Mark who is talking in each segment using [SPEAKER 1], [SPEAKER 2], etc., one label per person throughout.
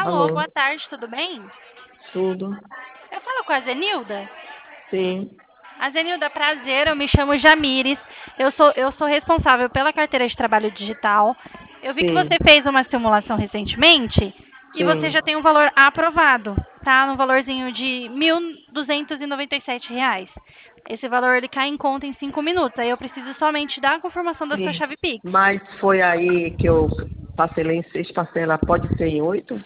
[SPEAKER 1] Alô,
[SPEAKER 2] Alô,
[SPEAKER 1] boa tarde, tudo bem?
[SPEAKER 2] tudo?
[SPEAKER 1] Eu falo com a Zenilda.
[SPEAKER 2] Sim,
[SPEAKER 1] A Zenilda, prazer, eu me chamo Jamires. Eu sou responsável pela carteira de trabalho digital. Eu vi que
[SPEAKER 2] sim,
[SPEAKER 1] você fez uma simulação recentemente e você
[SPEAKER 2] sim.
[SPEAKER 1] já tem um valor aprovado, tá? No valorzinho de R$ 1.297. Esse valor ele cai em conta em 5 minutos. Aí eu preciso somente da confirmação da sua
[SPEAKER 2] Sim.
[SPEAKER 1] chave Pix.
[SPEAKER 2] Mas foi aí que eu parcelei em 6 parcelas, pode ser em 8?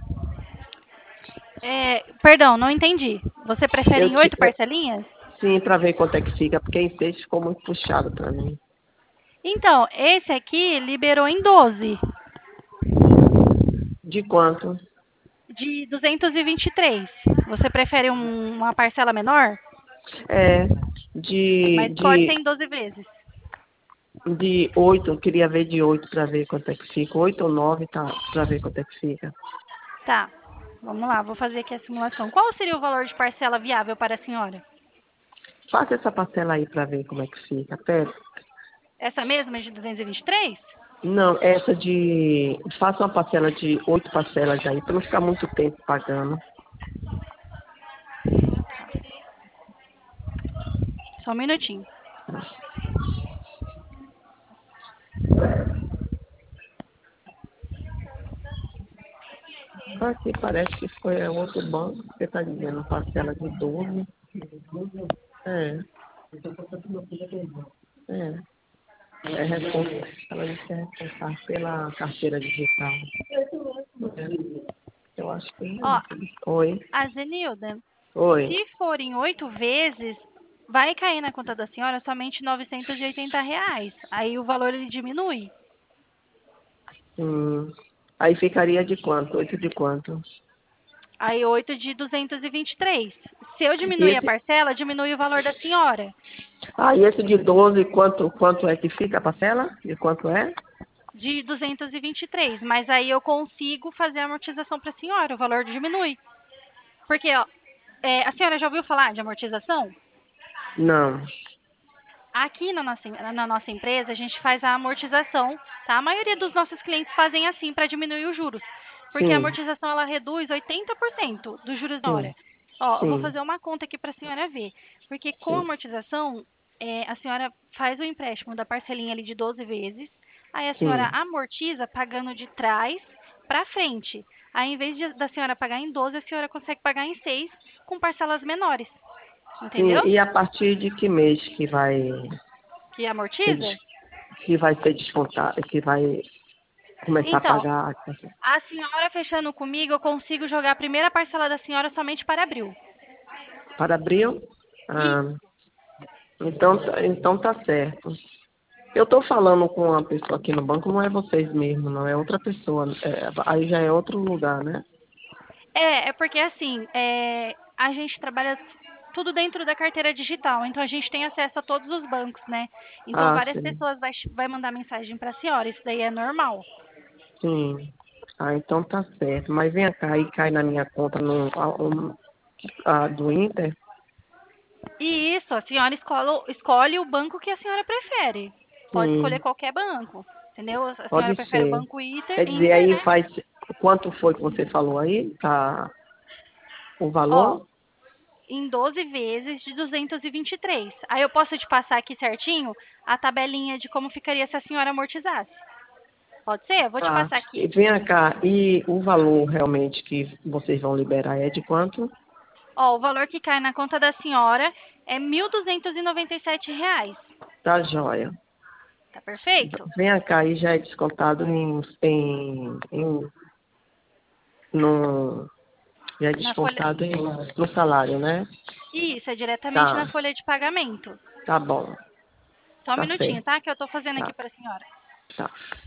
[SPEAKER 1] Perdão, não entendi. Você prefere
[SPEAKER 2] Eu,
[SPEAKER 1] em
[SPEAKER 2] ti-
[SPEAKER 1] 8
[SPEAKER 2] eu,
[SPEAKER 1] parcelinhas?
[SPEAKER 2] sim, para ver quanto é que fica, porque em 6 ficou muito puxado para mim.
[SPEAKER 1] Então, esse aqui liberou em 12,
[SPEAKER 2] De quanto?
[SPEAKER 1] de 223. Você prefere uma parcela menor?
[SPEAKER 2] É, de,
[SPEAKER 1] Mas pode ser
[SPEAKER 2] de,
[SPEAKER 1] em 12 vezes.
[SPEAKER 2] de 8, eu queria ver de 8 para ver quanto é que fica. 8 ou 9, tá, para ver quanto é que fica.
[SPEAKER 1] Tá, vamos lá, vou fazer aqui a simulação. Qual seria o valor de parcela viável para a senhora?
[SPEAKER 2] Faça essa parcela aí para ver como é que fica. Pera.
[SPEAKER 1] Essa mesma de 223?
[SPEAKER 2] Não, essa de. Faça uma parcela de 8 parcelas aí, para não ficar muito tempo pagando.
[SPEAKER 1] Só um minutinho.
[SPEAKER 2] Aqui parece que foi outro banco que você está dizendo, parcela de 12. É, é. É responsável, ela disse que é responsável pela carteira digital. Eu acho que é
[SPEAKER 1] Ó,
[SPEAKER 2] isso. Oi,
[SPEAKER 1] a Zenilda,
[SPEAKER 2] oi.
[SPEAKER 1] se for em 8 vezes, vai cair na conta da senhora somente R$ 980. Aí o valor ele diminui.
[SPEAKER 2] Aí ficaria de quanto? 8 de quanto?
[SPEAKER 1] Aí 8 de 223. Se eu
[SPEAKER 2] E
[SPEAKER 1] diminuir a
[SPEAKER 2] esse,
[SPEAKER 1] parcela, diminui o valor da senhora.
[SPEAKER 2] e esse de 12, quanto é que fica a parcela? De quanto é?
[SPEAKER 1] De 223. Mas aí eu consigo fazer a amortização para a senhora. O valor diminui. Porque, ó, a senhora já ouviu falar de amortização?
[SPEAKER 2] Não.
[SPEAKER 1] Aqui na nossa empresa, a gente faz a amortização, tá? A maioria dos nossos clientes fazem assim para diminuir os juros. Porque a
[SPEAKER 2] Sim,
[SPEAKER 1] amortização ela reduz 80% dos juros na
[SPEAKER 2] sim,
[SPEAKER 1] hora. Ó, eu vou
[SPEAKER 2] sim,
[SPEAKER 1] fazer uma conta aqui para a senhora ver. Porque com a
[SPEAKER 2] sim,
[SPEAKER 1] amortização, a senhora faz o empréstimo da parcelinha ali de 12 vezes. Aí a senhora
[SPEAKER 2] sim.
[SPEAKER 1] amortiza pagando de trás para frente. Aí, em vez da senhora pagar em 12, a senhora consegue pagar em 6 com parcelas menores.
[SPEAKER 2] Sim,
[SPEAKER 1] Entendeu?
[SPEAKER 2] e a partir de que mês que vai
[SPEAKER 1] Que
[SPEAKER 2] ser,
[SPEAKER 1] amortiza?
[SPEAKER 2] que vai ser descontado, que vai começar a
[SPEAKER 1] Então,
[SPEAKER 2] pagar?
[SPEAKER 1] a senhora fechando comigo, eu consigo jogar a primeira parcela da senhora somente para abril.
[SPEAKER 2] Para abril?
[SPEAKER 1] Isso.
[SPEAKER 2] Ah, então tá certo. Eu estou falando com uma pessoa aqui no banco, não é vocês mesmo, não, é outra pessoa. Aí já é outro lugar, né?
[SPEAKER 1] É porque assim, a gente trabalha tudo dentro da carteira digital, então a gente tem acesso a todos os bancos, né? Então
[SPEAKER 2] Ah,
[SPEAKER 1] várias
[SPEAKER 2] sim,
[SPEAKER 1] pessoas vai mandar mensagem para a senhora, isso daí é normal.
[SPEAKER 2] sim. Ah, então tá certo. Mas vem cá e cai na minha conta do Inter.
[SPEAKER 1] E isso, a senhora escolhe o banco que a senhora prefere. Pode escolher
[SPEAKER 2] Sim,
[SPEAKER 1] qualquer banco, entendeu? A senhora
[SPEAKER 2] pode
[SPEAKER 1] prefere o
[SPEAKER 2] ser.
[SPEAKER 1] banco
[SPEAKER 2] Quer dizer,
[SPEAKER 1] Inter,
[SPEAKER 2] aí
[SPEAKER 1] né?
[SPEAKER 2] faz. Quanto foi que você falou aí? Tá, o
[SPEAKER 1] Ó,
[SPEAKER 2] valor?
[SPEAKER 1] em 12 vezes de 223. Aí eu posso te passar aqui certinho a tabelinha de como ficaria se a senhora amortizasse. Pode ser? Eu vou te
[SPEAKER 2] Tá.
[SPEAKER 1] passar
[SPEAKER 2] E
[SPEAKER 1] aqui.
[SPEAKER 2] vem cá, e o valor realmente que vocês vão liberar é de quanto?
[SPEAKER 1] Ó, o valor que cai na conta da senhora é R$ 1.297.
[SPEAKER 2] Tá joia.
[SPEAKER 1] Tá perfeito?
[SPEAKER 2] Vem cá e já é descontado no, já é
[SPEAKER 1] Na folha.
[SPEAKER 2] descontado no salário, né?
[SPEAKER 1] Isso, é diretamente na
[SPEAKER 2] Tá,
[SPEAKER 1] folha de pagamento.
[SPEAKER 2] tá bom,
[SPEAKER 1] Só um
[SPEAKER 2] tá
[SPEAKER 1] minutinho,
[SPEAKER 2] certo,
[SPEAKER 1] tá? Que eu tô fazendo aqui
[SPEAKER 2] tá,
[SPEAKER 1] para a senhora.
[SPEAKER 2] tá.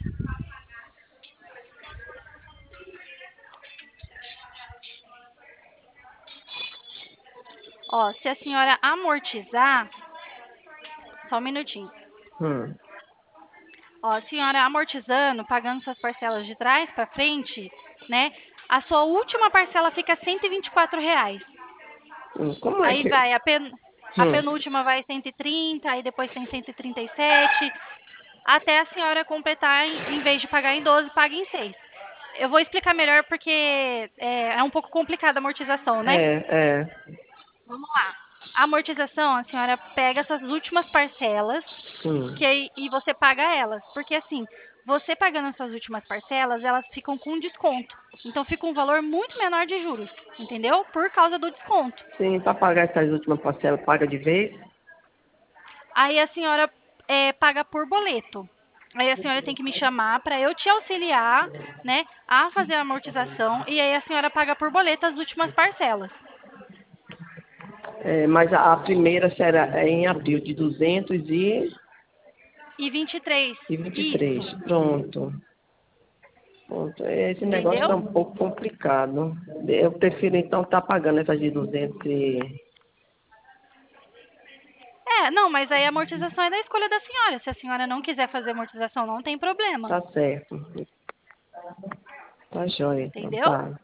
[SPEAKER 1] Ó, se a senhora amortizar, só um minutinho.
[SPEAKER 2] Hum,
[SPEAKER 1] Ó, a senhora amortizando, pagando suas parcelas de trás para frente, né? A sua última parcela fica R$ 124.
[SPEAKER 2] como é
[SPEAKER 1] Aí
[SPEAKER 2] que...
[SPEAKER 1] vai, a
[SPEAKER 2] Hum,
[SPEAKER 1] penúltima vai 130, aí depois tem 137, até a senhora completar, em vez de pagar em 12, paga em 6. eu vou explicar melhor porque é um pouco complicada a amortização, né?
[SPEAKER 2] É.
[SPEAKER 1] Vamos lá. A amortização, a senhora pega essas últimas parcelas
[SPEAKER 2] Sim.
[SPEAKER 1] e você paga elas. Porque assim, você pagando essas últimas parcelas, elas ficam com desconto. Então fica um valor muito menor de juros, entendeu? Por causa do desconto.
[SPEAKER 2] Sim, para pagar essas últimas parcelas, paga de vez?
[SPEAKER 1] Aí a senhora paga por boleto. Aí a senhora tem que me chamar para eu te auxiliar, né, a fazer a amortização e aí a senhora paga por boleto as últimas parcelas.
[SPEAKER 2] É, mas a primeira será em abril de
[SPEAKER 1] 23.
[SPEAKER 2] 223.
[SPEAKER 1] Isso,
[SPEAKER 2] Pronto. Pronto. Esse negócio está
[SPEAKER 1] entendeu?
[SPEAKER 2] um pouco complicado. Eu prefiro então estar pagando essas de 200 e...
[SPEAKER 1] Não, mas aí a amortização é da escolha da senhora. Se a senhora não quiser fazer amortização, não tem problema,
[SPEAKER 2] Tá certo. Tá joia. Então
[SPEAKER 1] entendeu?
[SPEAKER 2] tá.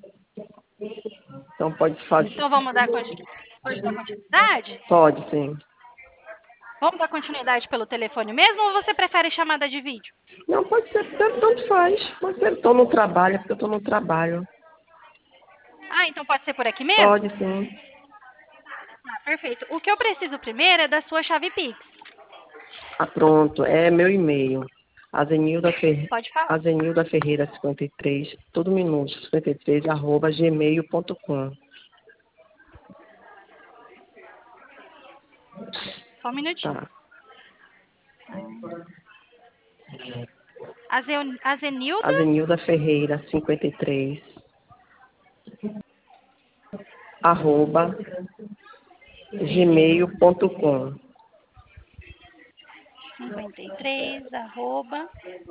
[SPEAKER 2] Então pode fazer.
[SPEAKER 1] Então vamos dar continuidade?
[SPEAKER 2] Pode, sim.
[SPEAKER 1] Vamos dar continuidade pelo telefone mesmo ou você prefere chamada de vídeo?
[SPEAKER 2] Não, pode ser, tanto faz. Pode ser, estou no trabalho, é porque eu estou no trabalho.
[SPEAKER 1] Ah, então pode ser por aqui mesmo?
[SPEAKER 2] Pode, sim.
[SPEAKER 1] Ah, perfeito. O que eu preciso primeiro é da sua chave Pix.
[SPEAKER 2] Ah, pronto. É meu e-mail.
[SPEAKER 1] Pode falar.
[SPEAKER 2] Azenilda Ferreira 53, todo minuto, 53, arroba gmail.com.
[SPEAKER 1] Só um minutinho.
[SPEAKER 2] Tá.
[SPEAKER 1] Azenilda?
[SPEAKER 2] Azenilda Ferreira 53, arroba gmail.com.
[SPEAKER 1] 53, arroba.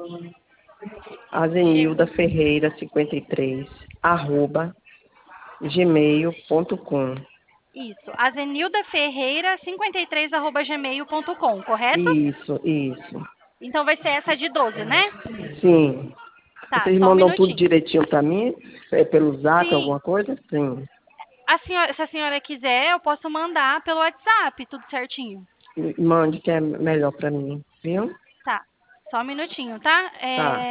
[SPEAKER 2] Azenilda Ferreira 53, arroba gmail.com.
[SPEAKER 1] Isso. Azenilda Ferreira 53 arroba gmail.com, correto?
[SPEAKER 2] Isso.
[SPEAKER 1] Então vai ser essa de 12, né?
[SPEAKER 2] Sim.
[SPEAKER 1] Tá,
[SPEAKER 2] Vocês
[SPEAKER 1] só um
[SPEAKER 2] mandam tudo
[SPEAKER 1] minutinho.
[SPEAKER 2] direitinho para mim? Pelo zap,
[SPEAKER 1] Sim.
[SPEAKER 2] alguma coisa? Sim.
[SPEAKER 1] Se a senhora quiser, eu posso mandar pelo WhatsApp, tudo certinho.
[SPEAKER 2] Mande que é melhor para mim, viu?
[SPEAKER 1] Tá. Só um minutinho, tá?
[SPEAKER 2] Tá,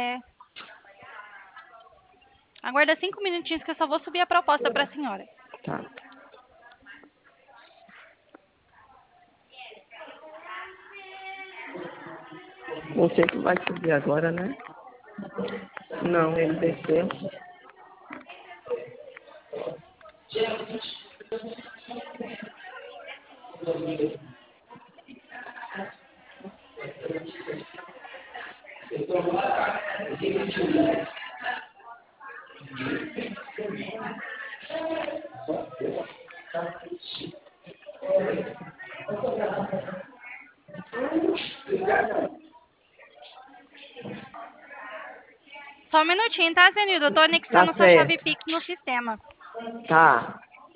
[SPEAKER 1] Aguarda 5 minutinhos que eu só vou subir a proposta para a senhora.
[SPEAKER 2] tá. Não sei que vai subir agora, né? Não, ele desceu.
[SPEAKER 1] Só um minutinho, tá, Zenildo? Eu tô
[SPEAKER 2] Tá
[SPEAKER 1] anexando sua chave
[SPEAKER 2] certo.
[SPEAKER 1] Pix no sistema.
[SPEAKER 2] Tá.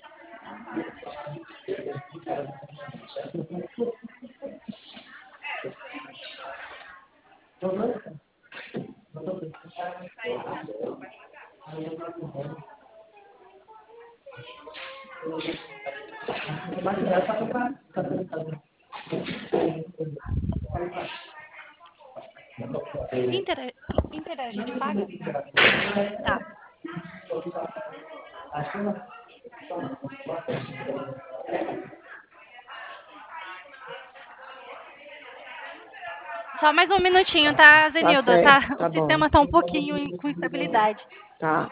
[SPEAKER 1] Inter, Inter a gente paga? Tá. Só mais um minutinho, tá,
[SPEAKER 2] Tá
[SPEAKER 1] Zenilda? Tá,
[SPEAKER 2] certo,
[SPEAKER 1] o
[SPEAKER 2] tá bom.
[SPEAKER 1] sistema tá um pouquinho com instabilidade.
[SPEAKER 2] Tá.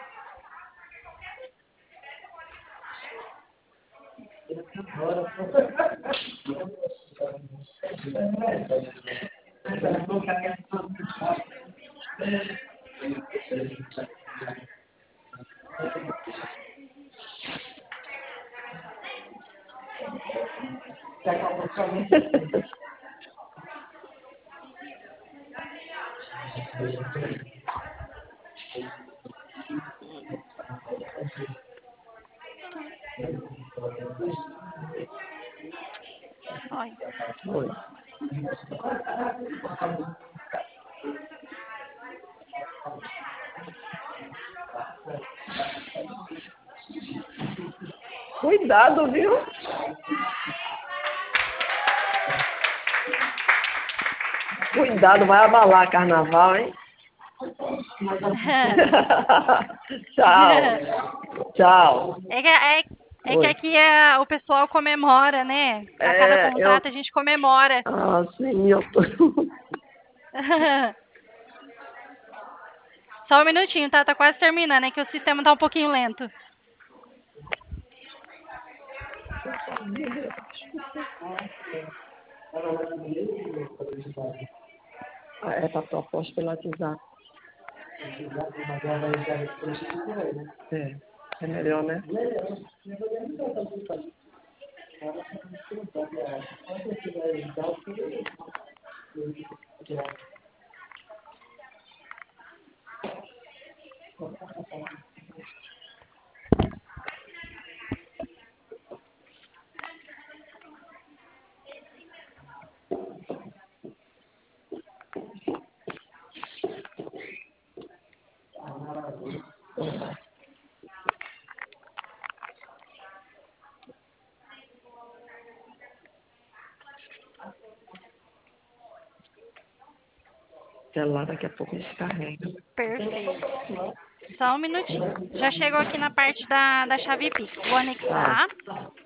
[SPEAKER 1] Olha.
[SPEAKER 2] Oi. Cuidado, viu? Cuidado, vai abalar carnaval, hein? Tchau. Tchau.
[SPEAKER 1] É que
[SPEAKER 2] Oi.
[SPEAKER 1] aqui o pessoal comemora, né? A cada contrato a gente comemora.
[SPEAKER 2] Ah, sim, eu tô...
[SPEAKER 1] Só um minutinho, tá? Tá quase terminando, é que o sistema tá um pouquinho lento.
[SPEAKER 2] É para proposta pelo WhatsApp. É melhor, né? O celular daqui a pouco descarrega.
[SPEAKER 1] Perfeito. Só um minutinho. Já chegou aqui na parte da chave Pix. Vou
[SPEAKER 2] Tá.
[SPEAKER 1] anexar.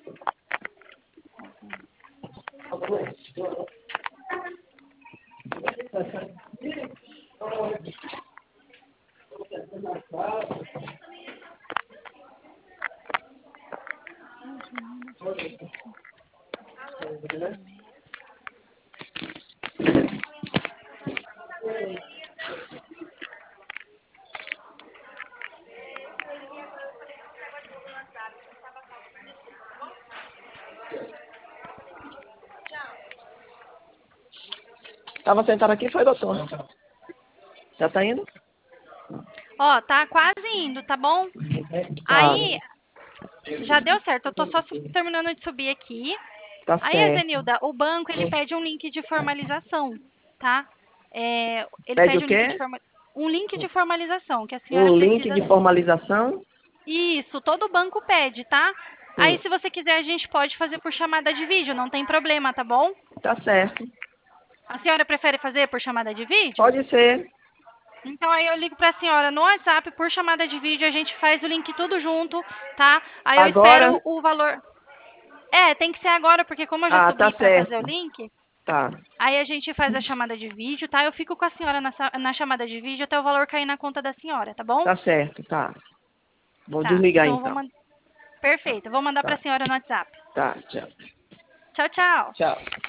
[SPEAKER 2] Tava sentado aqui, foi, doutor? Já tá indo?
[SPEAKER 1] Ó, tá quase indo, tá bom?
[SPEAKER 2] Tá.
[SPEAKER 1] Aí, já deu certo. Eu tô só terminando de subir aqui.
[SPEAKER 2] Tá
[SPEAKER 1] Aí,
[SPEAKER 2] certo.
[SPEAKER 1] Zenilda, o banco, ele pede um link de formalização, tá? Ele
[SPEAKER 2] Pede
[SPEAKER 1] pede
[SPEAKER 2] o quê?
[SPEAKER 1] um link de formalização, que a senhora
[SPEAKER 2] Um link
[SPEAKER 1] precisa...
[SPEAKER 2] de formalização?
[SPEAKER 1] Isso, todo banco pede, tá? Aí,
[SPEAKER 2] Hum.
[SPEAKER 1] se você quiser, a gente pode fazer por chamada de vídeo, não tem problema, tá bom?
[SPEAKER 2] Tá certo.
[SPEAKER 1] A senhora prefere fazer por chamada de vídeo?
[SPEAKER 2] Pode ser.
[SPEAKER 1] Então aí eu ligo pra senhora no WhatsApp por chamada de vídeo, a gente faz o link tudo junto, tá? Aí eu
[SPEAKER 2] Agora?
[SPEAKER 1] espero o valor. Tem que ser agora, porque como eu já
[SPEAKER 2] Ah, tá
[SPEAKER 1] subi pra fazer o
[SPEAKER 2] certo.
[SPEAKER 1] link,
[SPEAKER 2] Tá.
[SPEAKER 1] aí a gente faz a chamada de vídeo, tá? Eu fico com a senhora na chamada de vídeo até o valor cair na conta da senhora, tá bom?
[SPEAKER 2] Tá certo, tá. Vou
[SPEAKER 1] Tá.
[SPEAKER 2] desligar
[SPEAKER 1] Então eu vou
[SPEAKER 2] então.
[SPEAKER 1] mandar. Perfeito, eu vou mandar pra
[SPEAKER 2] Tá.
[SPEAKER 1] senhora no WhatsApp.
[SPEAKER 2] Tá, tchau.
[SPEAKER 1] Tchau, tchau.
[SPEAKER 2] Tchau.